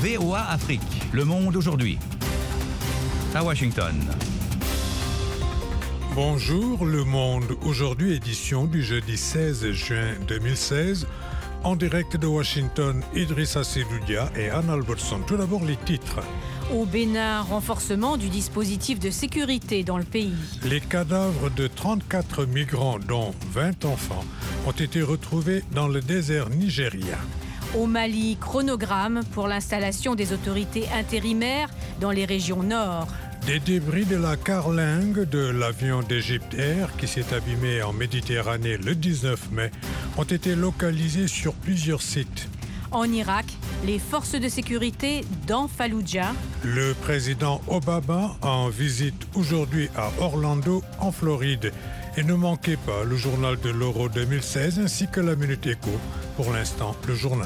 VOA Afrique, le monde aujourd'hui. À Washington. Bonjour, le monde aujourd'hui, édition du jeudi 16 juin 2016. En direct de Washington, Idrissa Seloudia et Anne Albertson. Tout d'abord, les titres. Au Bénin, renforcement du dispositif de sécurité dans le pays. Les cadavres de 34 migrants, dont 20 enfants, ont été retrouvés dans le désert nigérien. Au Mali, chronogramme pour l'installation des autorités intérimaires dans les régions nord. Des débris de la carlingue de l'avion d'Égypte Air qui s'est abîmé en Méditerranée le 19 mai ont été localisés sur plusieurs sites. En Irak, les forces de sécurité dans Fallujah. Le président Obama en visite aujourd'hui à Orlando, en Floride. Et ne manquez pas le journal de l'Euro 2016 ainsi que la Minute Éco. Pour l'instant, le journal.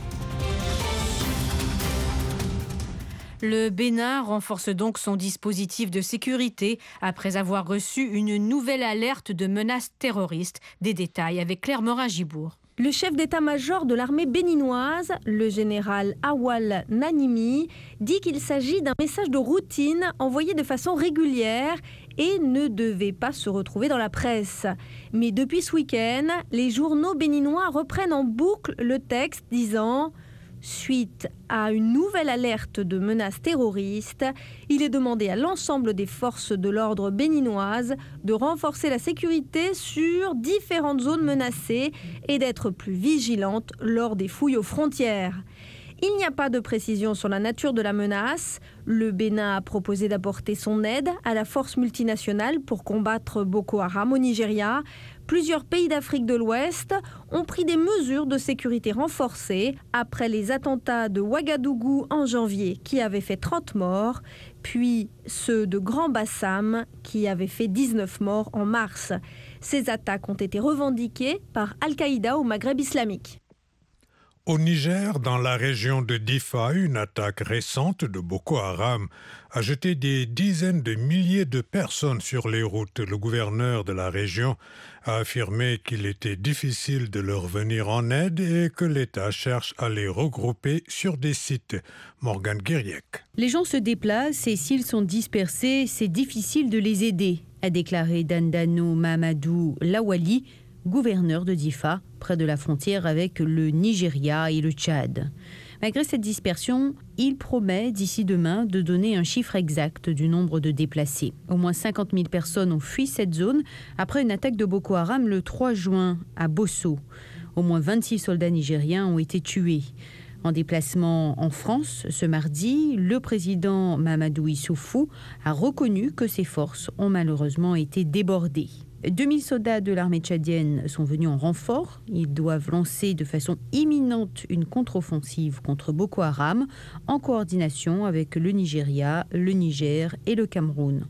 Le Bénin renforce donc son dispositif de sécurité après avoir reçu une nouvelle alerte de menaces terroristes. Des détails avec Claire Morin-Gibourg. Le chef d'état-major de l'armée béninoise, le général Awal Nanimi, dit qu'il s'agit d'un message de routine envoyé de façon régulière et ne devait pas se retrouver dans la presse. Mais depuis ce week-end, les journaux béninois reprennent en boucle le texte disant « Suite à une nouvelle alerte de menaces terroristes, il est demandé à l'ensemble des forces de l'ordre béninoises de renforcer la sécurité sur différentes zones menacées et d'être plus vigilantes lors des fouilles aux frontières. » Il n'y a pas de précision sur la nature de la menace. Le Bénin a proposé d'apporter son aide à la force multinationale pour combattre Boko Haram au Nigeria. Plusieurs pays d'Afrique de l'Ouest ont pris des mesures de sécurité renforcées après les attentats de Ouagadougou en janvier qui avaient fait 30 morts, puis ceux de Grand Bassam qui avaient fait 19 morts en mars. Ces attaques ont été revendiquées par Al-Qaïda au Maghreb islamique. Au Niger, dans la région de Difa, une attaque récente de Boko Haram a jeté des dizaines de milliers de personnes sur les routes. Le gouverneur de la région a affirmé qu'il était difficile de leur venir en aide et que l'État cherche à les regrouper sur des sites. Morgane Guiriec. Les gens se déplacent et s'ils sont dispersés, c'est difficile de les aider, a déclaré Dandano Mamadou Lawali, gouverneur de Difa, près de la frontière avec le Nigeria et le Tchad. Malgré cette dispersion, il promet d'ici demain de donner un chiffre exact du nombre de déplacés. Au moins 50 000 personnes ont fui cette zone après une attaque de Boko Haram le 3 juin à Bosso. Au moins 26 soldats nigériens ont été tués. En déplacement en France ce mardi, le président Mamadou Issoufou a reconnu que ses forces ont malheureusement été débordées. 2000 soldats de l'armée tchadienne sont venus en renfort. Ils doivent lancer de façon imminente une contre-offensive contre Boko Haram en coordination avec le Nigeria, le Niger et le Cameroun.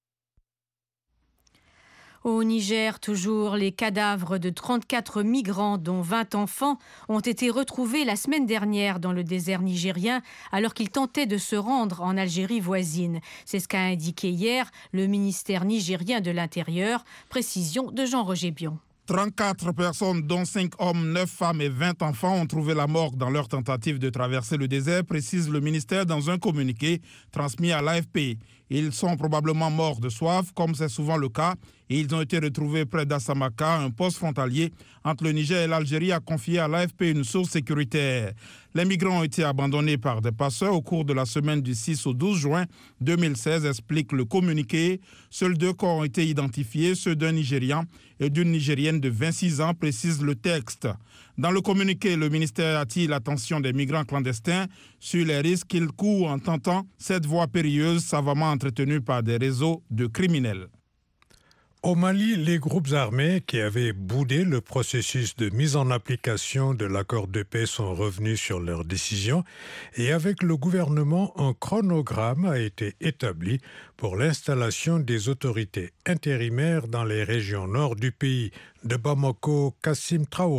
Au Niger, toujours, les cadavres de 34 migrants, dont 20 enfants, ont été retrouvés la semaine dernière dans le désert nigérien alors qu'ils tentaient de se rendre en Algérie voisine. C'est ce qu'a indiqué hier le ministère nigérien de l'Intérieur. Précision de Jean-Roger Bion. 34 personnes, dont 5 hommes, 9 femmes et 20 enfants, ont trouvé la mort dans leur tentative de traverser le désert, précise le ministère dans un communiqué transmis à l'AFP. Ils sont probablement morts de soif, comme c'est souvent le cas, et ils ont été retrouvés près d'Assamaka, un poste frontalier entre le Niger et l'Algérie, a confié à l'AFP une source sécuritaire. Les migrants ont été abandonnés par des passeurs au cours de la semaine du 6 au 12 juin 2016, explique le communiqué. Seuls 2 corps ont été identifiés, ceux d'un Nigérian et d'une Nigérienne de 26 ans, précise le texte. Dans le communiqué, le ministère attire l'attention des migrants clandestins sur les risques qu'ils courent en tentant cette voie périlleuse savamment entretenue par des réseaux de criminels. Au Mali, les groupes armés qui avaient boudé le processus de mise en application de l'accord de paix sont revenus sur leur décision et avec le gouvernement, un chronogramme a été établi pour l'installation des autorités intérimaires dans les régions nord du pays. De Bamako, Kassim Traoré.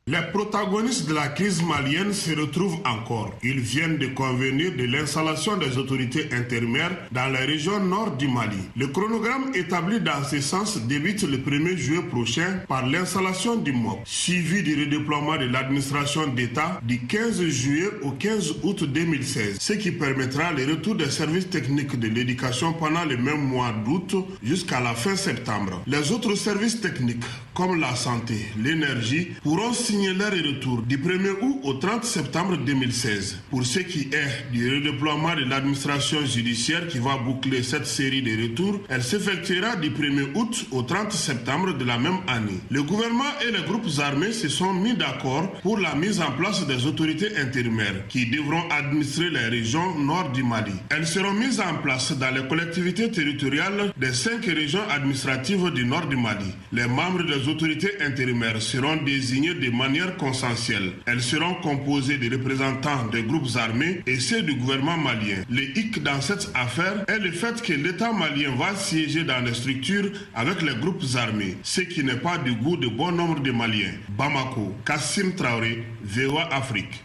Les protagonistes de la crise malienne se retrouvent encore. Ils viennent de convenir de l'installation des autorités intermédiaires dans la région nord du Mali. Le chronogramme établi dans ce sens débute le 1er juillet prochain par l'installation du MOP, suivi du redéploiement de l'administration d'État du 15 juillet au 15 août 2016, ce qui permettra le retour des services techniques de l'éducation pendant le même mois d'août jusqu'à la fin septembre. Les autres services techniques, comme la santé, l'énergie, pourront signer leur retour du 1er août au 30 septembre 2016. Pour ce qui est du redéploiement de l'administration judiciaire qui va boucler cette série de retours, elle s'effectuera du 1er août au 30 septembre de la même année. Le gouvernement et les groupes armés se sont mis d'accord pour la mise en place des autorités intérimaires qui devront administrer les régions nord du Mali. Elles seront mises en place dans les collectivités territoriales des 5 régions administratives du nord du Mali. Les membres des autorités intérimaires seront désignés de manière consensuelle. Elles seront composées de représentants des groupes armés et ceux du gouvernement malien. Le hic dans cette affaire est le fait que l'État malien va siéger dans les structures avec les groupes armés, ce qui n'est pas du goût de bon nombre de Maliens. Bamako, Kassim Traoré, VOA Afrique.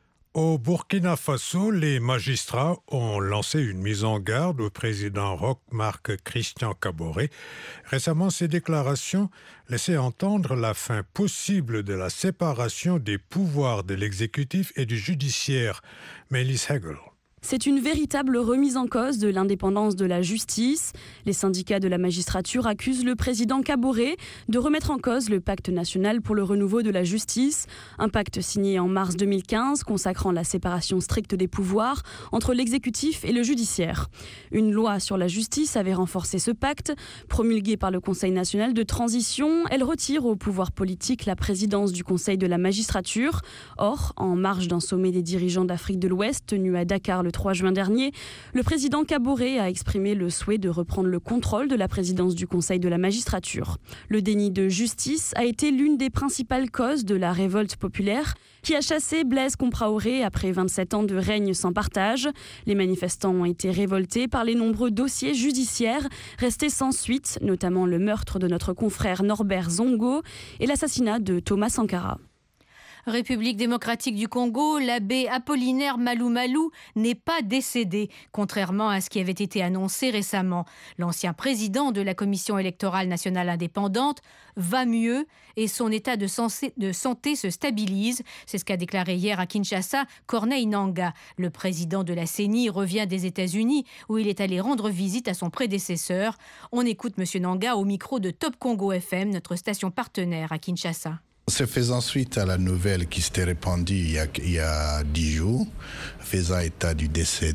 Au Burkina Faso, les magistrats ont lancé une mise en garde au président Roch-Marc Christian Kaboré. Récemment, ces déclarations laissaient entendre la fin possible de la séparation des pouvoirs de l'exécutif et du judiciaire. Melis Hegel. C'est une véritable remise en cause de l'indépendance de la justice. Les syndicats de la magistrature accusent le président Kaboré de remettre en cause le pacte national pour le renouveau de la justice, un pacte signé en mars 2015 consacrant la séparation stricte des pouvoirs entre l'exécutif et le judiciaire. Une loi sur la justice avait renforcé ce pacte. Promulguée par le Conseil national de transition, elle retire au pouvoir politique la présidence du Conseil de la magistrature. Or, en marge d'un sommet des dirigeants d'Afrique de l'Ouest tenu à Dakar le 3 juin dernier, le président Kaboré a exprimé le souhait de reprendre le contrôle de la présidence du Conseil de la magistrature. Le déni de justice a été l'une des principales causes de la révolte populaire qui a chassé Blaise Compaoré après 27 ans de règne sans partage. Les manifestants ont été révoltés par les nombreux dossiers judiciaires restés sans suite, notamment le meurtre de notre confrère Norbert Zongo et l'assassinat de Thomas Sankara. République démocratique du Congo, l'abbé Apollinaire Malou Malou n'est pas décédé, contrairement à ce qui avait été annoncé récemment. L'ancien président de la Commission électorale nationale indépendante va mieux et son état de santé se stabilise. C'est ce qu'a déclaré hier à Kinshasa Corneille Nangaa. Le président de la CENI revient des États-Unis où il est allé rendre visite à son prédécesseur. On écoute M. Nangaa au micro de Top Congo FM, notre station partenaire à Kinshasa. Se faisant suite à la nouvelle qui s'était répandue il y a 10 jours, faisant état du décès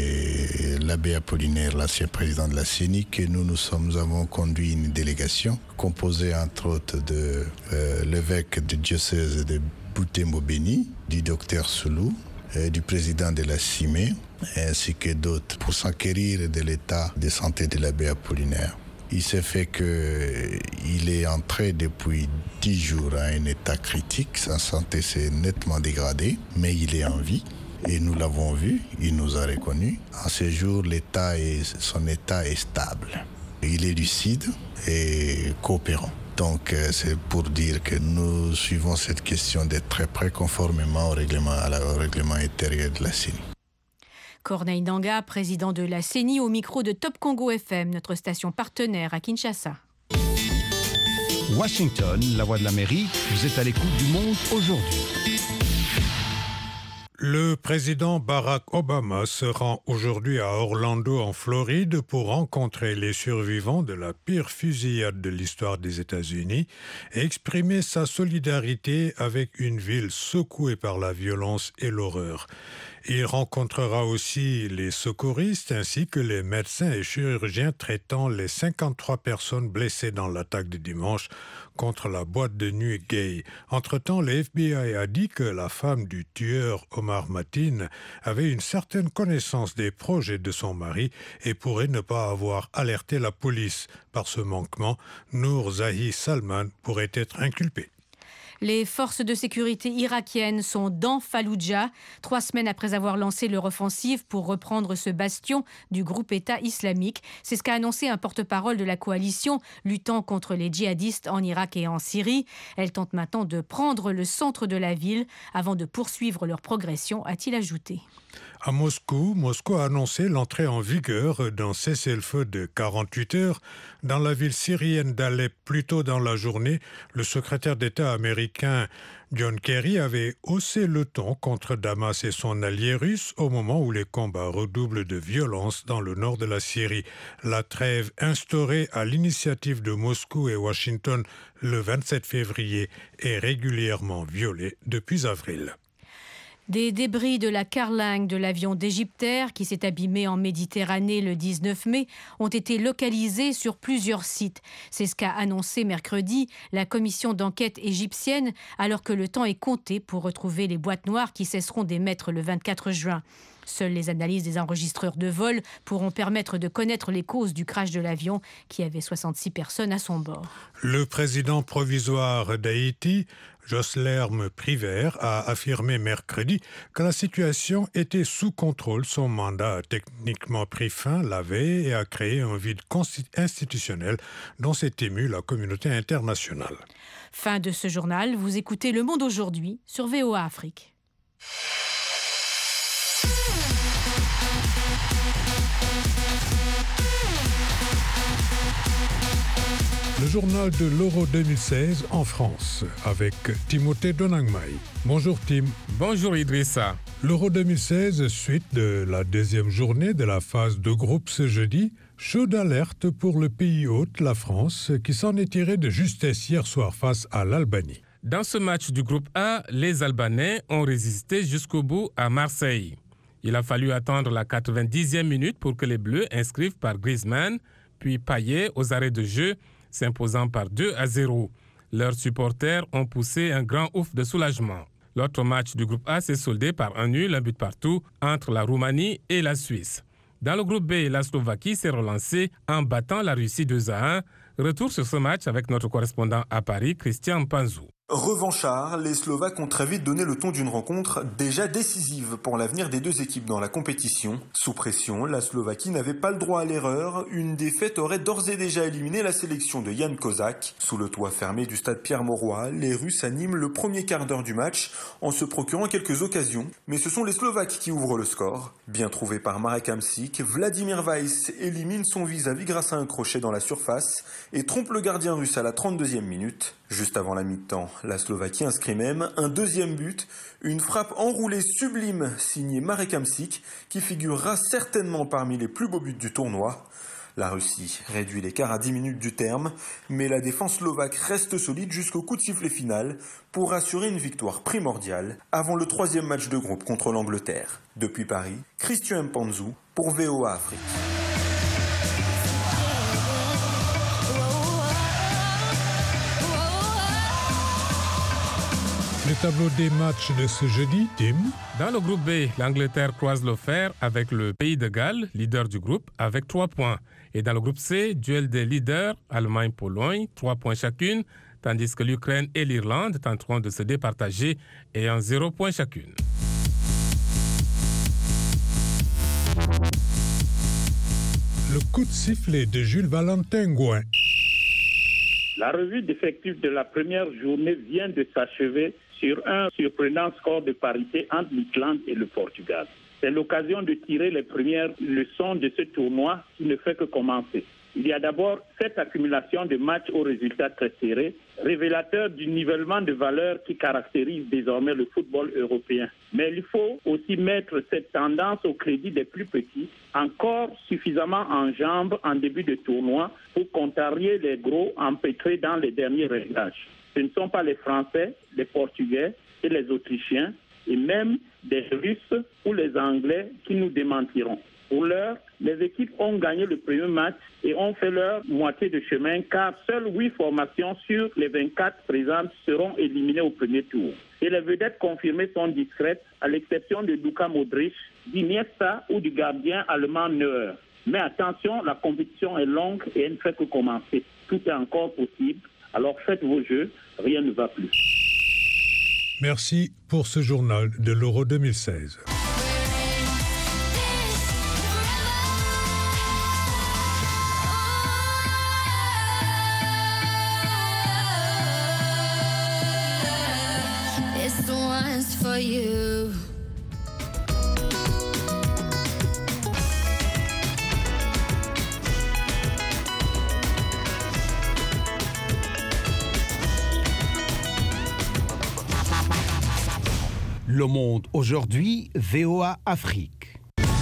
de l'abbé Apollinaire, l'ancien président de la CENI, que nous avons conduit une délégation composée entre autres de l'évêque de diocèse de Butembo-Beni, du docteur Soulou, du président de la CIME, ainsi que d'autres, pour s'enquérir de l'état de santé de l'abbé Apollinaire. Il s'est fait qu'il est entré depuis 10 jours à un état critique. Sa santé s'est nettement dégradée, mais il est en vie. Et nous l'avons vu, il nous a reconnus. En ce jour, son état est stable. Il est lucide et coopérant. Donc, c'est pour dire que nous suivons cette question de très près, conformément au règlement intérieur de la CENI. Corneille Nangaa, président de la CENI, au micro de Top Congo FM, notre station partenaire à Kinshasa. Washington, la voix de l'Amérique, vous êtes à l'écoute du monde aujourd'hui. Le président Barack Obama se rend aujourd'hui à Orlando, en Floride, pour rencontrer les survivants de la pire fusillade de l'histoire des États-Unis et exprimer sa solidarité avec une ville secouée par la violence et l'horreur. Il rencontrera aussi les secouristes ainsi que les médecins et chirurgiens traitant les 53 personnes blessées dans l'attaque de dimanche contre la boîte de nuit Gay. Entre-temps, le FBI a dit que la femme du tueur Omar Mateen avait une certaine connaissance des projets de son mari et pourrait ne pas avoir alerté la police. Par ce manquement, Noor Zahi Salman pourrait être inculpé. Les forces de sécurité irakiennes sont dans Falloujah, 3 semaines après avoir lancé leur offensive pour reprendre ce bastion du groupe État islamique. C'est ce qu'a annoncé un porte-parole de la coalition luttant contre les djihadistes en Irak et en Syrie. Elle tente maintenant de prendre le centre de la ville avant de poursuivre leur progression, a-t-il ajouté. À Moscou a annoncé l'entrée en vigueur d'un cessez-le-feu de 48 heures dans la ville syrienne d'Alep. Plus tôt dans la journée, le secrétaire d'État américain John Kerry avait haussé le ton contre Damas et son allié russe au moment où les combats redoublent de violence dans le nord de la Syrie. La trêve instaurée à l'initiative de Moscou et Washington le 27 février est régulièrement violée depuis avril. Des débris de la carlingue de l'avion d'Égyptair qui s'est abîmé en Méditerranée le 19 mai ont été localisés sur plusieurs sites. C'est ce qu'a annoncé mercredi la commission d'enquête égyptienne alors que le temps est compté pour retrouver les boîtes noires qui cesseront d'émettre le 24 juin. Seules les analyses des enregistreurs de vol pourront permettre de connaître les causes du crash de l'avion qui avait 66 personnes à son bord. Le président provisoire d'Haïti, Joslerme Privert, a affirmé mercredi que la situation était sous contrôle. Son mandat a techniquement pris fin la veille et a créé un vide institutionnel dont s'est émue la communauté internationale. Fin de ce journal, vous écoutez Le Monde aujourd'hui sur VOA Afrique. Le journal de l'Euro 2016 en France avec Timothée Donangmaï. Bonjour Tim. Bonjour Idrissa. L'Euro 2016, suite de la deuxième journée de la phase de groupe ce jeudi, chaude alerte pour le pays hôte, la France, qui s'en est tiré de justesse hier soir face à l'Albanie. Dans ce match du groupe A, les Albanais ont résisté jusqu'au bout à Marseille. Il a fallu attendre la 90e minute pour que les Bleus inscrivent par Griezmann, puis Payet aux arrêts de jeu, s'imposant par 2-0. Leurs supporters ont poussé un grand ouf de soulagement. L'autre match du groupe A s'est soldé par un nul, un but partout, entre la Roumanie et la Suisse. Dans le groupe B, la Slovaquie s'est relancée en battant la Russie 2-1. Retour sur ce match avec notre correspondant à Paris, Christian Panzou. Revanchards, les Slovaques ont très vite donné le ton d'une rencontre déjà décisive pour l'avenir des deux équipes dans la compétition. Sous pression, la Slovaquie n'avait pas le droit à l'erreur. Une défaite aurait d'ores et déjà éliminé la sélection de Jan Kozak. Sous le toit fermé du stade Pierre-Mauroy, les Russes animent le premier quart d'heure du match en se procurant quelques occasions. Mais ce sont les Slovaques qui ouvrent le score. Bien trouvé par Marek Hamsik, Vladimir Weiss élimine son vis-à-vis grâce à un crochet dans la surface et trompe le gardien russe à la 32e minute. Juste avant la mi-temps, la Slovaquie inscrit même un deuxième but, une frappe enroulée sublime signée Marek Hamsik qui figurera certainement parmi les plus beaux buts du tournoi. La Russie réduit l'écart à 10 minutes du terme, mais la défense slovaque reste solide jusqu'au coup de sifflet final pour assurer une victoire primordiale avant le troisième match de groupe contre l'Angleterre. Depuis Paris, Christian Panzou pour VOA Afrique. Le tableau des matchs de ce jeudi, Tim. Dans le groupe B, l'Angleterre croise le fer avec le Pays de Galles, leader du groupe, avec 3 points. Et dans le groupe C, duel des leaders, Allemagne-Pologne, 3 points chacune, tandis que l'Ukraine et l'Irlande tenteront de se départager et en 0 points chacune. Le coup de sifflet de Jules Valentin Gouin. La revue d'effectifs de la première journée vient de s'achever sur un surprenant score de parité entre l'Islande et le Portugal. C'est l'occasion de tirer les premières leçons de ce tournoi qui ne fait que commencer. Il y a d'abord cette accumulation de matchs aux résultats très serrés, révélateur du nivellement de valeurs qui caractérise désormais le football européen. Mais il faut aussi mettre cette tendance au crédit des plus petits, encore suffisamment en jambes en début de tournoi pour contrarier les gros empêtrés dans les derniers réglages. Ce ne sont pas les Français, les Portugais et les Autrichiens, et même des Russes ou les Anglais qui nous démentiront. Pour l'heure, les équipes ont gagné le premier match et ont fait leur moitié de chemin car seules 8 formations sur les 24 présentes seront éliminées au premier tour. Et les vedettes confirmées sont discrètes, à l'exception de Luka Modric, d'Iniesta ou du gardien allemand Neuer. Mais attention, la compétition est longue et elle ne fait que commencer. Tout est encore possible, alors faites vos jeux, rien ne va plus. Merci pour ce journal de l'Euro 2016. It's the ones for you. Le Monde aujourd'hui, VOA Afrique.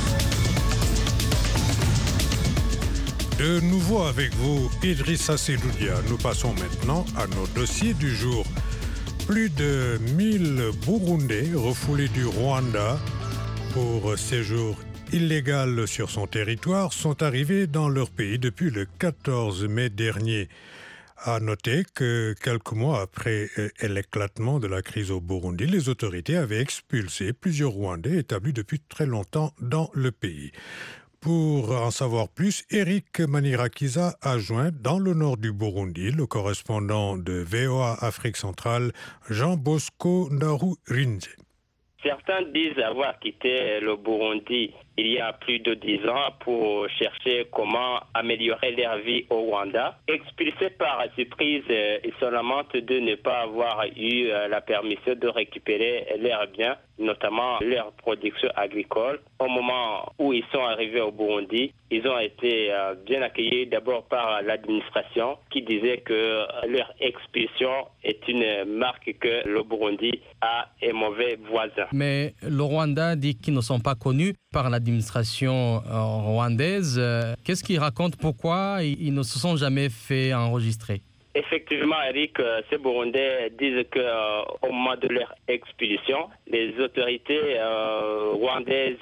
De nouveau avec vous, Idrissa Seloudia. Nous passons maintenant à nos dossiers du jour. Plus de 1000 Burundais refoulés du Rwanda pour séjour illégal sur son territoire sont arrivés dans leur pays depuis le 14 mai dernier. À noter que quelques mois après l'éclatement de la crise au Burundi, les autorités avaient expulsé plusieurs Rwandais établis depuis très longtemps dans le pays. Pour en savoir plus, Eric Manirakiza a joint dans le nord du Burundi le correspondant de VOA Afrique centrale, Jean Bosco Ndarurinze. Certains disent avoir quitté le Burundi il y a plus de 10 ans pour chercher comment améliorer leur vie au Rwanda. Expulsés par surprise, ils se lamentent de ne pas avoir eu la permission de récupérer leurs biens, notamment leur production agricole. Au moment où ils sont arrivés au Burundi, ils ont été bien accueillis d'abord par l'administration qui disait que leur expulsion est une marque que le Burundi a un mauvais voisin. Mais le Rwanda dit qu'ils ne sont pas connus par l'administration rwandaise. Qu'est-ce qu'ils racontent? Pourquoi ils ne se sont jamais fait enregistrer? Effectivement, Eric, ces Burundais disent qu'au moment de leur expulsion, les autorités rwandaises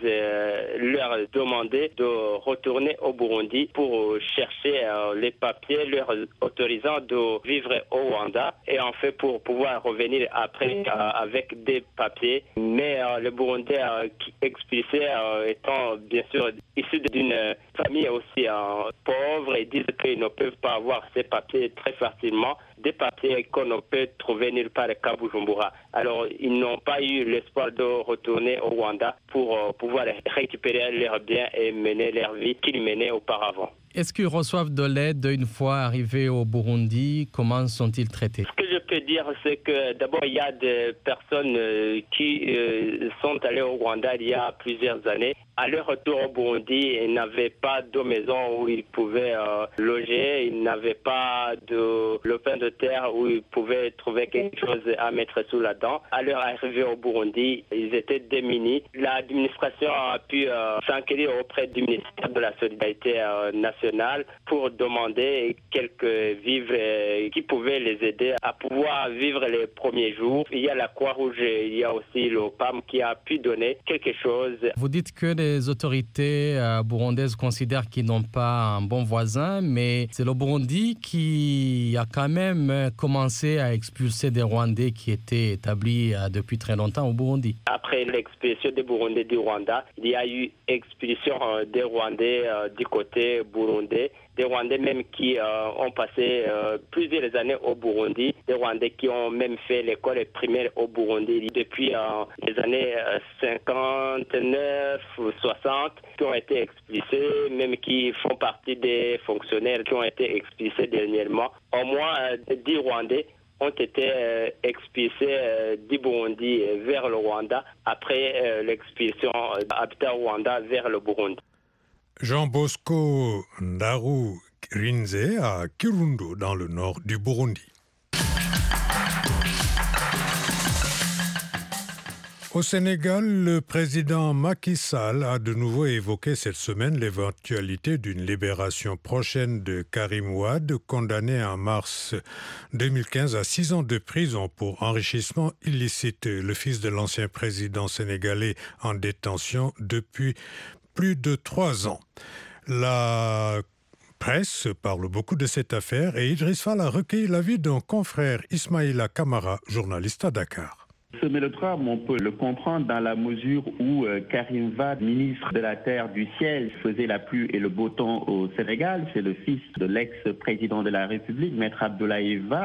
leur demandaient de retourner au Burundi pour chercher les papiers leur autorisant de vivre au Rwanda et en fait pour pouvoir revenir après avec des papiers. Mais les Burundais qui expulsés étant bien sûr issus d'une famille aussi pauvre et disent qu'ils ne peuvent pas avoir ces papiers très facilement, des papiers qu'on ne peut trouver nulle part à Bujumbura. Alors, ils n'ont pas eu l'espoir de retourner au Rwanda pour pouvoir récupérer leurs biens et mener leur vie qu'ils menaient auparavant. Est-ce qu'ils reçoivent de l'aide une fois arrivés au Burundi? Comment sont-ils traités? Ce que je peux dire, c'est que d'abord, il y a des personnes qui sont allées au Rwanda il y a plusieurs années. À leur retour au Burundi, ils n'avaient pas de maison où ils pouvaient loger, ils n'avaient pas de lopin de terre où ils pouvaient trouver quelque chose à mettre sous la dent. À leur arrivée au Burundi, ils étaient démunis. L'administration a pu s'enquérir auprès du ministère de la Solidarité nationale pour demander quelques vivres qui pouvaient les aider à pouvoir vivre les premiers jours. Il y a la Croix-Rouge, il y a aussi le PAM qui a pu donner quelque chose. Vous dites que les autorités burundaises considèrent qu'ils n'ont pas un bon voisin, mais c'est le Burundi qui a quand même commencé à expulser des Rwandais qui étaient établis depuis très longtemps au Burundi. Après l'expulsion des Burundais du Rwanda, il y a eu expulsion des Rwandais du côté burundais. Des Rwandais même qui ont passé plusieurs années au Burundi, des Rwandais qui ont même fait l'école primaire au Burundi depuis les années 59 ou 60, qui ont été expulsés, même qui font partie des fonctionnaires qui ont été expulsés dernièrement. Au moins 10 Rwandais ont été expulsés du Burundi vers le Rwanda après l'expulsion d'Habitat Rwanda vers le Burundi. Jean Bosco Ndarurinze à Kirundo, dans le nord du Burundi. Au Sénégal, le président Macky Sall a de nouveau évoqué cette semaine l'éventualité d'une libération prochaine de Karim Wade, condamné en mars 2015 à 6 ans de prison pour enrichissement illicite. Le fils de l'ancien président sénégalais en détention depuis plus de 3 ans. La presse parle beaucoup de cette affaire et Idriss Fall a recueilli l'avis d'un confrère, Ismaïla Kamara, journaliste à Dakar. Ce mélodrame, on peut le comprendre dans la mesure où Karim Wade, ministre de la Terre, du Ciel, faisait la pluie et le beau temps au Sénégal. C'est le fils de l'ex-président de la République, Maître Abdoulaye Wade.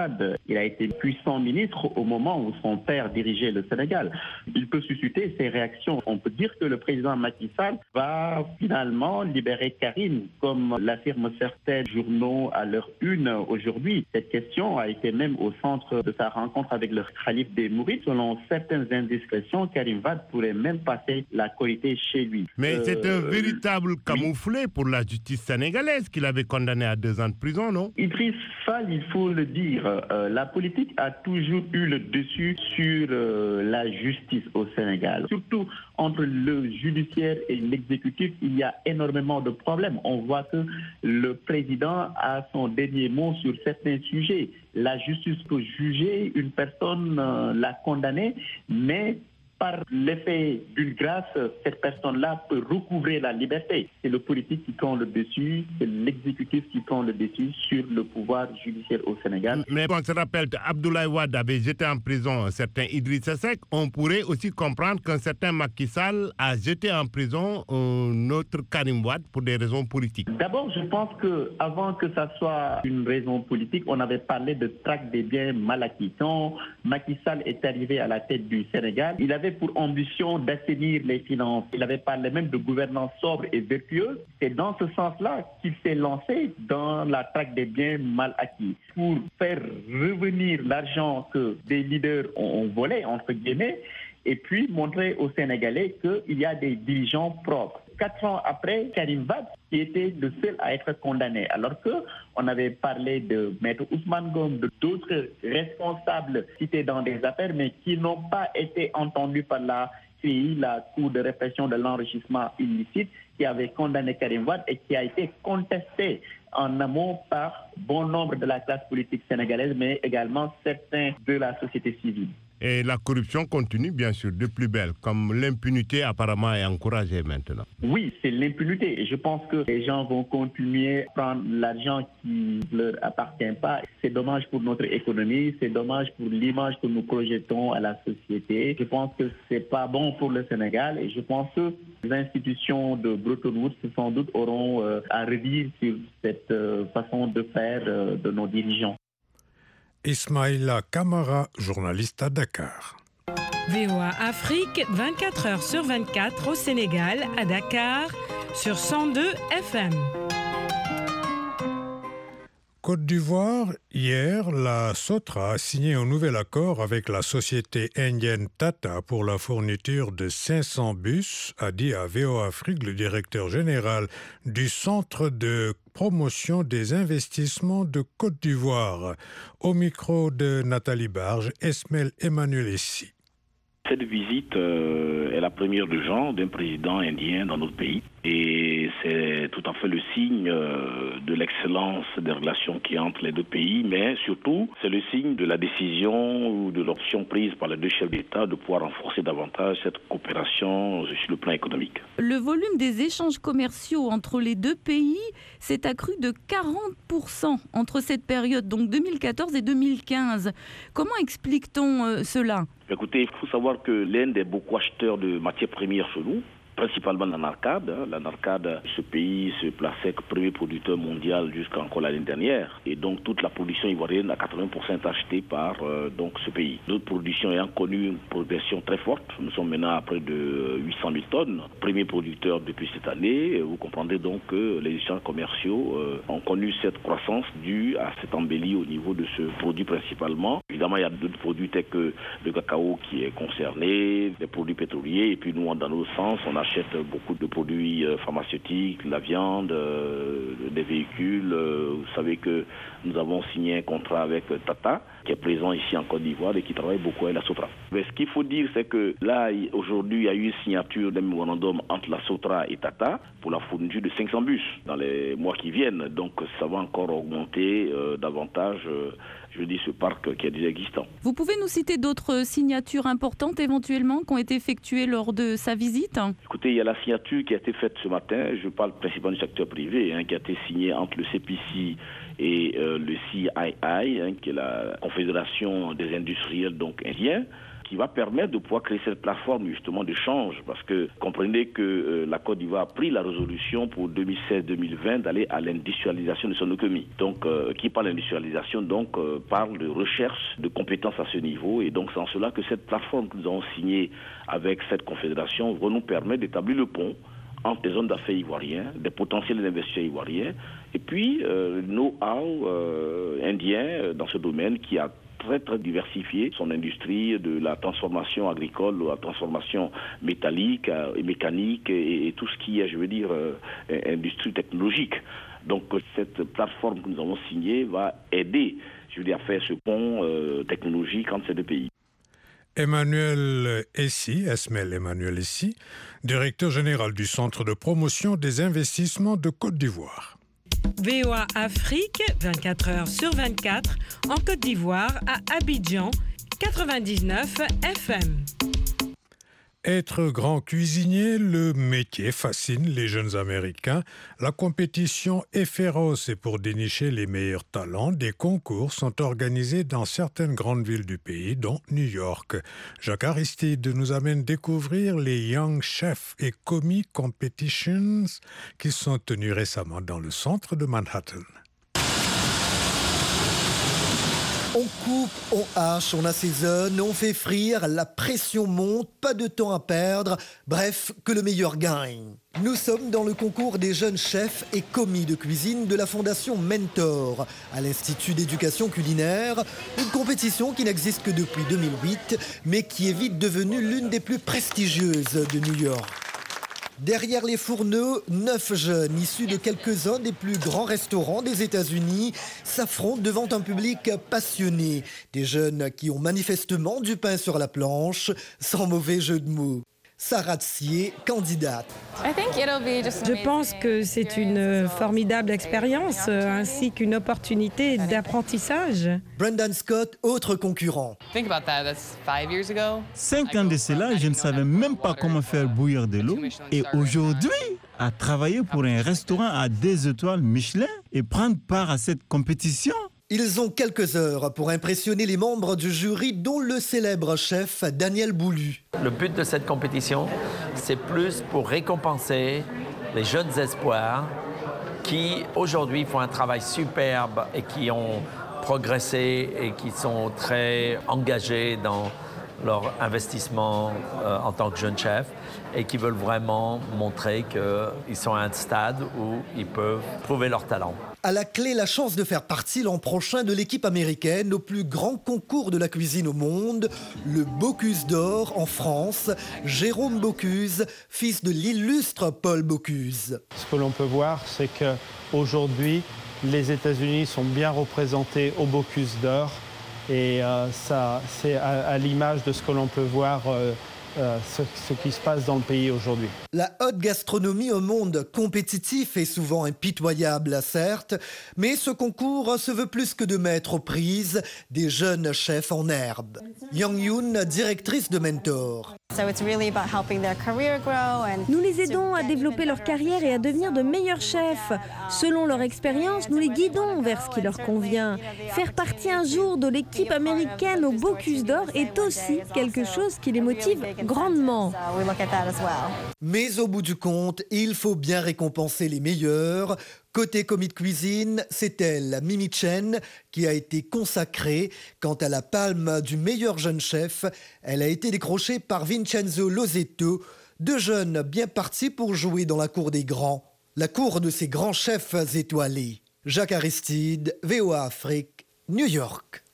Il a été puissant ministre au moment où son père dirigeait le Sénégal. Il peut susciter ces réactions. On peut dire que le président Macky Sall va finalement libérer Karim, comme l'affirment certains journaux à leur une aujourd'hui. Cette question a été même au centre de sa rencontre avec le calife des Mourides. Selon certaines indiscrétions, Karim Wade pourrait même passer la Korité chez lui. Mais c'est un véritable camouflet pour la justice sénégalaise qu'il avait condamné à 2 ans de prison, non? Idriss Fall, il faut le dire, la politique a toujours eu le dessus sur la justice au Sénégal. Surtout entre le judiciaire et l'exécutif, il y a énormément de problèmes. On voit que le président a son dernier mot sur certains sujets. La justice peut juger une personne, la condamner, mais par l'effet d'une grâce, cette personne-là peut recouvrer la liberté. C'est le politique qui prend le dessus, c'est l'exécutif qui prend le dessus sur le pouvoir judiciaire au Sénégal. Mais on se rappelle qu'Abdoulaye Wade avait jeté en prison un certain Idrissa Seck. On pourrait aussi comprendre qu'un certain Macky Sall a jeté en prison un autre Karim Wade pour des raisons politiques. D'abord, je pense qu'avant que ça soit une raison politique, on avait parlé de traque des biens mal acquis. Quand Macky Sall est arrivé à la tête du Sénégal, il avait pour ambition d'assainir les finances. Il avait parlé même de gouvernance sobre et vertueuse. C'est dans ce sens-là qu'il s'est lancé dans la traque des biens mal acquis pour faire revenir l'argent que des leaders ont volé, entre guillemets, et puis montrer aux Sénégalais qu'il y a des dirigeants propres. 4 ans après, Karim Wade, qui était le seul à être condamné, alors qu'on avait parlé de Maître Ousmane Ngom, d'autres responsables cités dans des affaires, mais qui n'ont pas été entendus par la CREI, la Cour de répression de l'enrichissement illicite, qui avait condamné Karim Wade et qui a été contesté en amont par bon nombre de la classe politique sénégalaise, mais également certains de la société civile. Et la corruption continue, bien sûr, de plus belle, comme l'impunité apparemment est encouragée maintenant. Oui, c'est l'impunité. Et je pense que les gens vont continuer à prendre l'argent qui ne leur appartient pas. C'est dommage pour notre économie, c'est dommage pour l'image que nous projetons à la société. Je pense que c'est pas bon pour le Sénégal et je pense que les institutions de Bretton Woods, sans doute, auront à redire sur cette façon de faire de nos dirigeants. Ismaïla Kamara, journaliste à Dakar. VOA Afrique, 24 heures sur 24 au Sénégal, à Dakar, sur 102 FM. Côte d'Ivoire, hier, la Sotra a signé un nouvel accord avec la société indienne Tata pour la fourniture de 500 bus, a dit à VOA Afrique le directeur général du Centre de promotion des investissements de Côte d'Ivoire. Au micro de Nathalie Barge, Esmel Emmanuel Essi. Cette visite est la première de genre d'un président indien dans notre pays et c'est tout à fait le signe de l'excellence des relations qui entre les deux pays, mais surtout c'est le signe de la décision ou de l'option prise par les deux chefs d'État de pouvoir renforcer davantage cette coopération sur le plan économique. Le volume des échanges commerciaux entre les deux pays s'est accru de 40% entre cette période, donc 2014 et 2015. Comment explique-t-on cela ? Écoutez, il faut savoir que l'Inde est beaucoup acheteur de matières premières chez nous, principalement la Narcade. La Narcade, ce pays se plaçait comme premier producteur mondial jusqu'à encore l'année dernière. Et donc toute la production ivoirienne à 80% est achetée par donc ce pays. D'autres productions ayant connu une progression très forte. Nous sommes maintenant à près de 800 000 tonnes. Premier producteur depuis cette année. Vous comprendrez donc que les échanges commerciaux ont connu cette croissance due à cette embellie au niveau de ce produit principalement. Évidemment, il y a d'autres produits tels que le cacao qui est concerné, les produits pétroliers. Et puis nous, dans notre sens, on achète beaucoup de produits pharmaceutiques, la viande, des véhicules. Vous savez que nous avons signé un contrat avec Tata, qui est présent ici en Côte d'Ivoire et qui travaille beaucoup avec la Sotra. Mais ce qu'il faut dire, c'est que là, aujourd'hui, il y a eu une signature d'un mémorandum entre la Sotra et Tata pour la fourniture de 500 bus dans les mois qui viennent. Donc ça va encore augmenter davantage ce parc qui est déjà existant. Vous pouvez nous citer d'autres signatures importantes éventuellement qui ont été effectuées lors de sa visite ? Écoutez, il y a la signature qui a été faite ce matin, je parle principalement du secteur privé, qui a été signée entre le CPC et le CII, qui est la Confédération des industriels indiens, qui qui va permettre de pouvoir créer cette plateforme justement d'échange, parce que comprenez que la Côte d'Ivoire a pris la résolution pour 2016-2020 d'aller à l'industrialisation de son économie. Donc, qui parle d'industrialisation, donc parle de recherche de compétences à ce niveau, et donc c'est en cela que cette plateforme que nous avons signée avec cette confédération va nous permettre d'établir le pont entre des zones d'affaires ivoiriens, des potentiels investisseurs ivoiriens, et puis le know-how indien dans ce domaine qui a très diversifié son industrie de la transformation agricole, la transformation métallique et mécanique et tout ce qui est, je veux dire, industrie technologique. Donc cette plateforme que nous avons signée va aider, je veux dire, à faire ce pont technologique entre ces deux pays. Emmanuel Essi, directeur général du Centre de promotion des investissements de Côte d'Ivoire. VOA Afrique, 24 heures sur 24, en Côte d'Ivoire, à Abidjan, 99 FM. Être grand cuisinier, le métier fascine les jeunes Américains. La compétition est féroce et pour dénicher les meilleurs talents, des concours sont organisés dans certaines grandes villes du pays, dont New York. Jacques Aristide nous amène découvrir les Young Chef et Commis Competitions qui sont tenus récemment dans le centre de Manhattan. On coupe, on hache, on assaisonne, on fait frire, la pression monte, pas de temps à perdre, bref, que le meilleur gagne. Nous sommes dans le concours des jeunes chefs et commis de cuisine de la Fondation Mentor, à l'Institut d'éducation culinaire, une compétition qui n'existe que depuis 2008, mais qui est vite devenue l'une des plus prestigieuses de New York. Derrière les fourneaux, 9 jeunes issus de quelques-uns des plus grands restaurants des États-Unis s'affrontent devant un public passionné. Des jeunes qui ont manifestement du pain sur la planche, sans mauvais jeu de mots. Sarah Tsié, candidate. Je pense que c'est une formidable expérience ainsi qu'une opportunité d'apprentissage. Brendan Scott, autre concurrent. 5 ans de cela, je ne savais même pas comment faire bouillir de l'eau. Et aujourd'hui, à travailler pour un restaurant à 2 étoiles Michelin et prendre part à cette compétition. Ils ont quelques heures pour impressionner les membres du jury, dont le célèbre chef Daniel Boulu. Le but de cette compétition, c'est plus pour récompenser les jeunes espoirs qui, aujourd'hui, font un travail superbe et qui ont progressé et qui sont très engagés dans leur investissement en tant que jeunes chefs et qui veulent vraiment montrer qu'ils sont à un stade où ils peuvent prouver leur talent. À la clé, la chance de faire partie l'an prochain de l'équipe américaine au plus grand concours de la cuisine au monde, le Bocuse d'Or en France. Jérôme Bocuse, fils de l'illustre Paul Bocuse. Ce que l'on peut voir, c'est qu'aujourd'hui, les États-Unis sont bien représentés au Bocuse d'Or. Et ça, c'est à l'image de ce que l'on peut voir, ce qui se passe dans le pays aujourd'hui. La haute gastronomie au monde compétitif est souvent impitoyable, certes, mais ce concours se veut plus que de mettre aux prises des jeunes chefs en herbe. Yang Yoon, directrice de Mentor. Nous les aidons à développer leur carrière et à devenir de meilleurs chefs. Selon leur expérience, nous les guidons vers ce qui leur convient. Faire partie un jour de l'équipe américaine au Bocuse d'Or est aussi quelque chose qui les motive grandement. Mais au bout du compte, il faut bien récompenser les meilleurs. Côté commis de cuisine, c'est elle, Mimi Chen, qui a été consacrée. Quant à la palme du meilleur jeune chef, elle a été décrochée par Vincenzo Losetto, 2 jeunes bien partis pour jouer dans la cour des grands, la cour de ces grands chefs étoilés. Jacques Aristide, VOA Afrique, New York.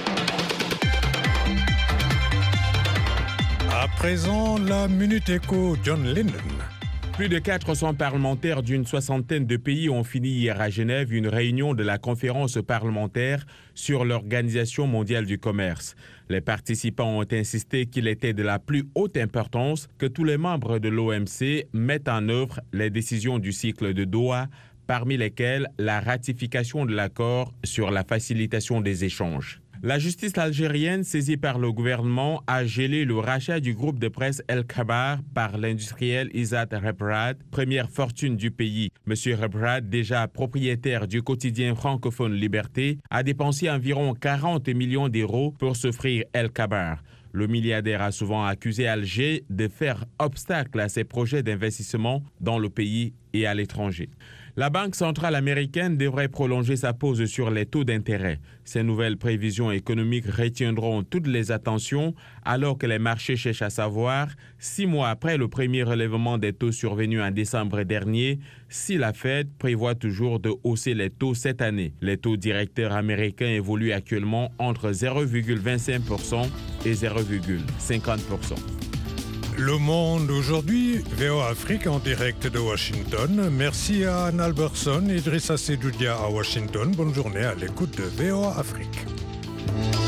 À présent, la Minute Éco, John Lennon. Plus de 400 parlementaires d'une 60aine de pays ont fini hier à Genève une réunion de la conférence parlementaire sur l'Organisation mondiale du commerce. Les participants ont insisté qu'il était de la plus haute importance que tous les membres de l'OMC mettent en œuvre les décisions du cycle de Doha, parmi lesquelles la ratification de l'accord sur la facilitation des échanges. La justice algérienne, saisie par le gouvernement, a gelé le rachat du groupe de presse El Kabar par l'industriel Izzat Rebrad, première fortune du pays. Monsieur Rebrad, déjà propriétaire du quotidien francophone Liberté, a dépensé environ 40 millions d'euros pour s'offrir El Kabar. Le milliardaire a souvent accusé Alger de faire obstacle à ses projets d'investissement dans le pays et à l'étranger. La Banque centrale américaine devrait prolonger sa pause sur les taux d'intérêt. Ces nouvelles prévisions économiques retiendront toutes les attentions alors que les marchés cherchent à savoir, 6 mois après le premier relèvement des taux survenu en décembre dernier, si la Fed prévoit toujours de hausser les taux cette année. Les taux directeurs américains évoluent actuellement entre 0,25% et 0,50%. Le Monde aujourd'hui, VOA Afrique en direct de Washington. Merci à Anne Alberson et Idrissa Sedoudia à Washington. Bonne journée à l'écoute de VOA Afrique.